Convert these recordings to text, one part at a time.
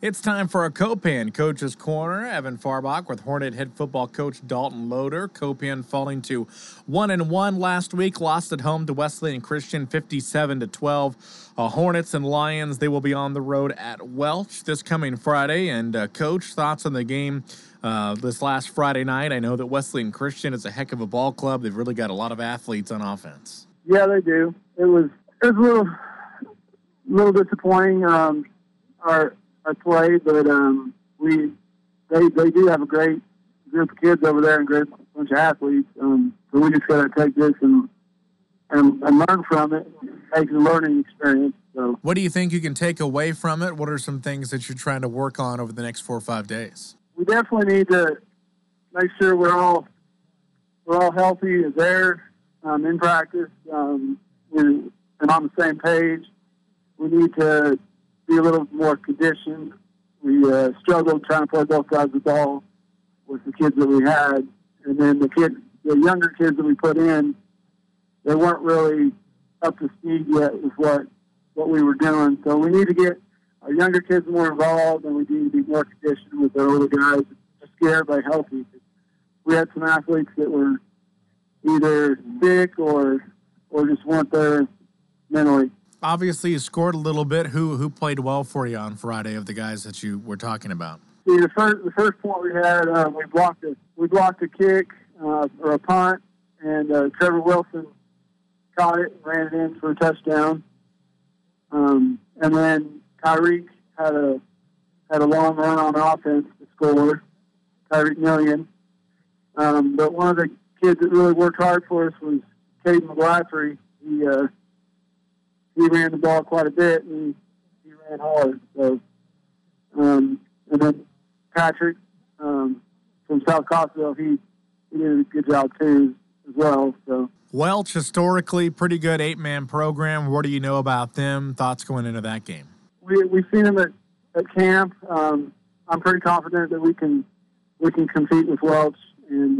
It's time for a Copan Coach's Corner. Evan Farbach with Hornet head football coach Dalton Loader. Copan falling to 1-1 last week, lost at home to Wesleyan Christian 57-12. Hornets and Lions, they will be on the road at Welch this coming Friday. And Coach, thoughts on the game this last Friday night? I know that Wesleyan Christian is a heck of a ball club. They've really got a lot of athletes on offense. Yeah, they do. It was a little disappointing. Our play, but they do have a great group of kids over there and a great bunch of athletes. So we just got to take this and learn from it. Make it a learning experience. So, what do you think you can take away from it? What are some things that you're trying to work on over the next 4 or 5 days? We definitely need to make sure we're all healthy there in practice and on the same page. We need to be a little more conditioned. We struggled trying to play both sides of the ball with the kids that we had. And then the younger kids that we put in, they weren't really up to speed yet with what we were doing. So we need to get our younger kids more involved, and we need to be more conditioned with our older guys, just get everybody healthy. We had some athletes that were either sick or just weren't there mentally. Obviously, you scored a little bit. Who played well for you on Friday of the guys that you were talking about? See, the first point we had, we blocked a kick or a punt, and Trevor Wilson caught it and ran it in for a touchdown. And then Tyreek had a long run on offense to score. Tyreek Million. But one of the kids that really worked hard for us was Caden McGlaffrey. He ran the ball quite a bit, and he ran hard. So, and then Patrick from South Cossville, he did a good job too as well. So Welch, historically, pretty good 8-man program. What do you know about them? Thoughts going into that game? We've seen them at camp. I'm pretty confident that we can compete with Welch, and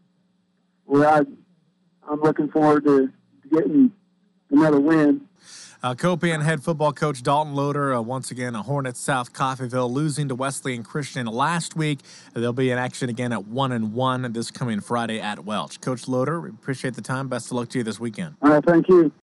I'm looking forward to getting another win. Copan head football coach Dalton Loader, once again, a Hornets South Coffeyville, losing to Wesleyan Christian last week. They'll be in action again at 1-1 this coming Friday at Welch. Coach Loader, we appreciate the time. Best of luck to you this weekend. All right, thank you.